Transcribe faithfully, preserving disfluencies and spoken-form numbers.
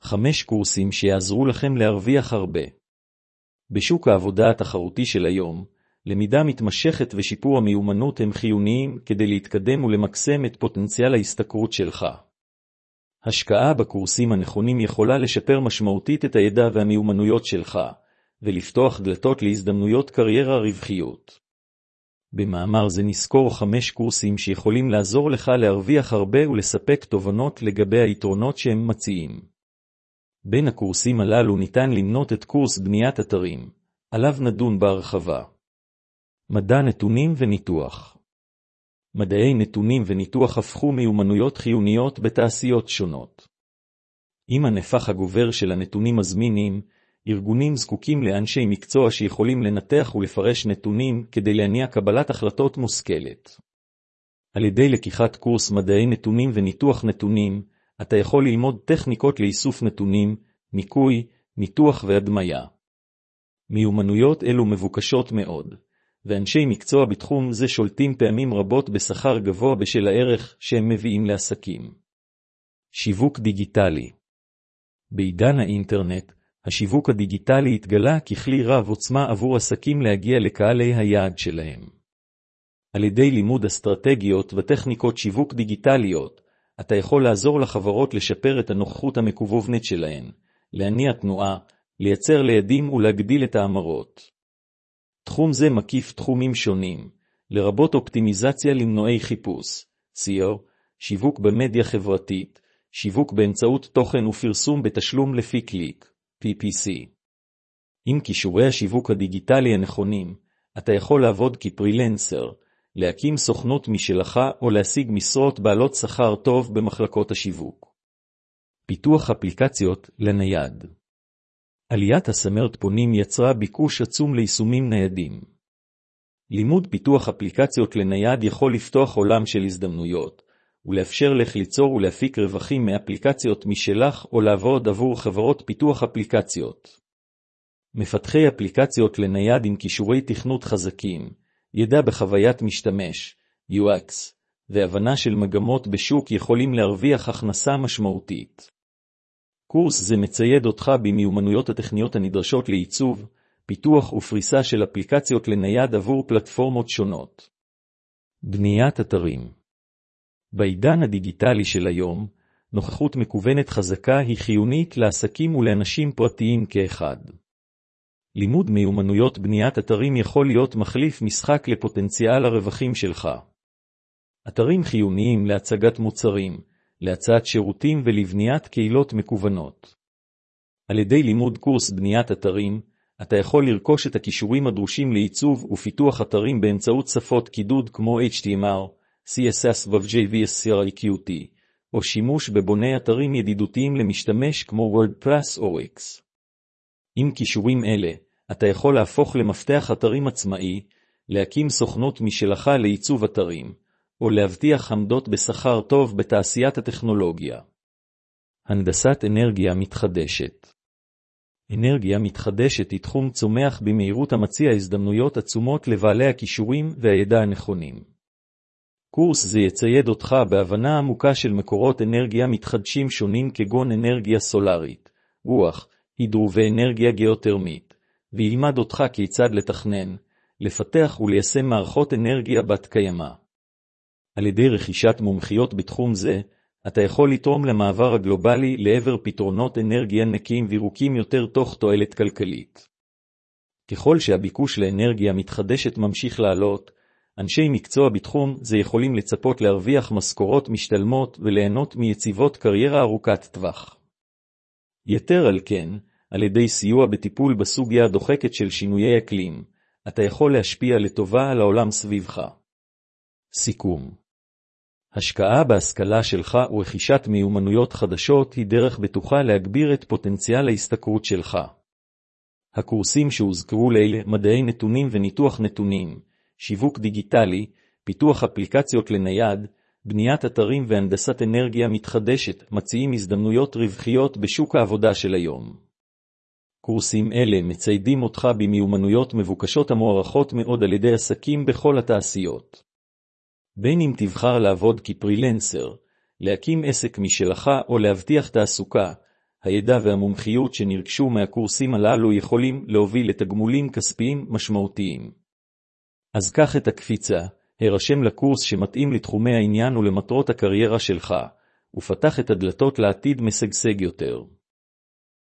חמש קורסים שיעזרו לכם להרוויח הרבה. בשוק העבודה התחרותי של היום, למידה מתמשכת ושיפור המיומנות הם חיוניים כדי להתקדם ולמקסם את פוטנציאל ההשתכרות שלך. השקעה בקורסים הנכונים יכולה לשפר משמעותית את הידע והמיומנויות שלך, ולפתוח דלתות להזדמנויות קריירה רווחיות. במאמר זה נזכור חמש קורסים שיכולים לעזור לך להרוויח הרבה ולספק תובנות לגבי היתרונות שהם מציעים. בין הקורסים הללו ניתן למנות את קורס בניית אתרים, עליו נדון בהרחבה. מדע נתונים וניתוח. מדעי נתונים וניתוח הפכו מיומנויות חיוניות בתעשיות שונות. עם הנפח הגובר של הנתונים הזמינים, ארגונים זקוקים לאנשי מקצוע שיכולים לנתח ולפרש נתונים כדי להניע קבלת החלטות מושכלת. על ידי לקיחת קורס מדעי נתונים וניתוח נתונים, אתה יכול ללמוד טכניקות לאיסוף נתונים, ניקוי, ניתוח והדמיה. מיומנויות אלו מבוקשות מאוד, ואנשי מקצוע בתחום זה שולטים פעמים רבות בשכר גבוה בשל הערך שהם מביאים לעסקים. שיווק דיגיטלי. בעידן האינטרנט, השיווק הדיגיטלי התגלה ככלי רב עוצמה עבור עסקים להגיע לקהלי היעד שלהם. על ידי לימוד אסטרטגיות וטכניקות שיווק דיגיטליות, אתה יכול לעזור לחברות לשפר את הנוכחות המקוונית שלהן, להניע תנועה, לייצר ליעדים ולהגדיל את האמרות. תחום זה מקיף תחומים שונים, לרבות אופטימיזציה למנועי חיפוש, אס אי או, שיווק במדיה חברתית, שיווק באמצעות תוכן ופרסום בתשלום לפי קליק, פי פי סי. עם כישורי השיווק הדיגיטלי הנכונים, אתה יכול לעבוד כפרילנסר, להקים סוכנות משלך או להשיג משרות בעלות שכר טוב במחלקות השיווק. פיתוח אפליקציות לנייד. עליית הסמארטפונים יצרה ביקוש עצום ליישומים ניידים. לימוד פיתוח אפליקציות לנייד יכול לפתוח עולם של הזדמנויות, ולאפשר לך ליצור ולהפיק רווחים מאפליקציות משלך או לעבוד עבור חברות פיתוח אפליקציות. מפתחי אפליקציות לנייד עם כישורי תכנות חזקים, ידע בחוויית משתמש, יו אקס, והבנה של מגמות בשוק יכולים להרוויח הכנסה משמעותית. קורס זה מצייד אותך במיומנויות הטכניות הנדרשות לעיצוב, פיתוח ופריסה של אפליקציות לנייד עבור פלטפורמות שונות. בניית אתרים. בעידן הדיגיטלי של היום, נוכחות מקוונת חזקה היא חיונית לעסקים ולאנשים פרטיים כאחד. לימוד מיומנויות בניית אתרים יכול להיות מחליף משחק לפוטנציאל הרווחים שלך. אתרים חיוניים להצגת מוצרים, להצעת שירותים ולבניית קהילות מקוונות. על ידי לימוד קורס בניית אתרים, אתה יכול לרכוש את הכישורים הדרושים לעיצוב ופיתוח אתרים באמצעות שפות קידוד כמו אייץ' טי אם אל, סי אס אס ו-ג'יי וי אס ער איי קיו טי, או שימוש בבוני אתרים ידידותיים למשתמש כמו וורדפרס או ויקס. עם כישורים אלה, אתה יכול להפוך למפתח אתרים עצמאי, להקים סוכנות משלך לעיצוב אתרים, או להבטיח עמדות בשכר טוב בתעשיית הטכנולוגיה. הנדסת אנרגיה מתחדשת. אנרגיה מתחדשת היא תחום צומח במהירות המציע הזדמנויות עצומות לבעלי הכישורים והידע הנכונים. קורס זה יצייד אותך בהבנה עמוקה של מקורות אנרגיה מתחדשים שונים כגון אנרגיה סולרית, רוח, הידרו ואנרגיה גיאותרמית, וילמד אותך כיצד לתכנן, לפתח וליישם מערכות אנרגיה בת קיימא. על ידי רכישת מומחיות בתחום זה, אתה יכול לתרום למעבר הגלובלי לעבר פתרונות אנרגיה נקיים וירוקים יותר תוך תועלת כלכלית. ככל שהביקוש לאנרגיה מתחדשת ממשיך לעלות, אנשי מקצוע בתחום זה יכולים לצפות להרוויח משכורות משתלמות וליהנות מיציבות קריירה ארוכת טווח. יתר על כן, על ידי סיוע בטיפול בסוגיה הדוחקת של שינויי אקלים, אתה יכול להשפיע לטובה על העולם סביבך. סיכום. השקעה בהשכלה שלך ורכישת מיומנויות חדשות היא דרך בטוחה להגביר את פוטנציאל ההשתכרות שלך. הקורסים שהוזכרו לעיל, מדעי נתונים וניתוח נתונים, שיווק דיגיטלי, פיתוח אפליקציות לנייד, בניית אתרים והנדסת אנרגיה מתחדשת, מציעים הזדמנויות רווחיות בשוק העבודה של היום. קורסים אלה מציידים אותך במיומנויות מבוקשות המוערכות מאוד על ידי עסקים בכל התעשיות. בין אם תבחר לעבוד כפרילנסר, להקים עסק משלך או להבטיח תעסוקה, הידע והמומחיות שנרכשו מהקורסים הללו יכולים להוביל לתגמולים כספיים משמעותיים. אז קח את הקפיצה, הרשם לקורס שמתאים לתחומי העניין ולמטרות הקריירה שלך, ופתח את הדלתות לעתיד משגשג יותר.